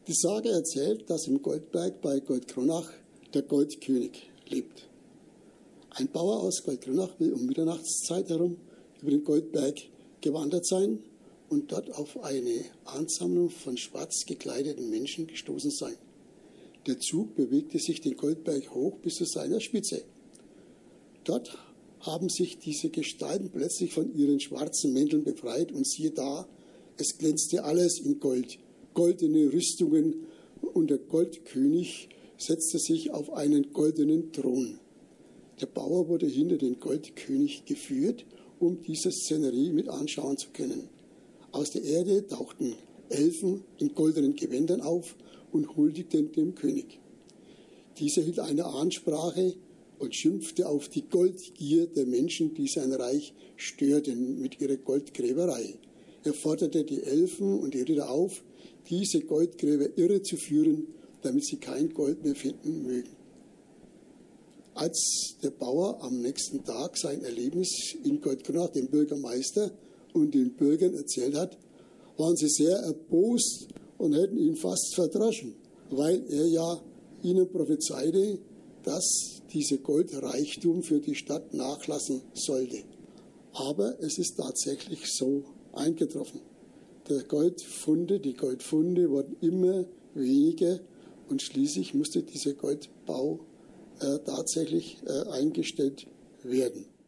Die Sage erzählt, dass im Goldberg bei Goldkronach der Goldkönig lebt. Ein Bauer aus Goldkronach will um Mitternachtszeit herum über den Goldberg gewandert sein und dort auf eine Ansammlung von schwarz gekleideten Menschen gestoßen sein. Der Zug bewegte sich den Goldberg hoch bis zu seiner Spitze. Dort haben sich diese Gestalten plötzlich von ihren schwarzen Mänteln befreit und siehe da, es glänzte alles in Gold, goldene Rüstungen und der Goldkönig setzte sich auf einen goldenen Thron. Der Bauer wurde hinter den Goldkönig geführt, um diese Szenerie mit anschauen zu können. Aus der Erde tauchten Elfen in goldenen Gewändern auf und huldigten dem König. Dieser hielt eine Ansprache und schimpfte auf die Goldgier der Menschen, die sein Reich störten mit ihrer Goldgräberei. Er forderte die Elfen und die Ritter auf, diese Goldgräber irre zu führen, damit sie kein Gold mehr finden mögen. Als der Bauer am nächsten Tag sein Erlebnis in Goldkronach dem Bürgermeister und den Bürgern erzählt hat, waren sie sehr erbost und hätten ihn fast verdroschen, weil er ja ihnen prophezeite, dass dieser Goldreichtum für die Stadt nachlassen sollte. Aber es ist tatsächlich so eingetroffen. Die Goldfunde wurden immer weniger und schließlich musste dieser Goldbau tatsächlich eingestellt werden.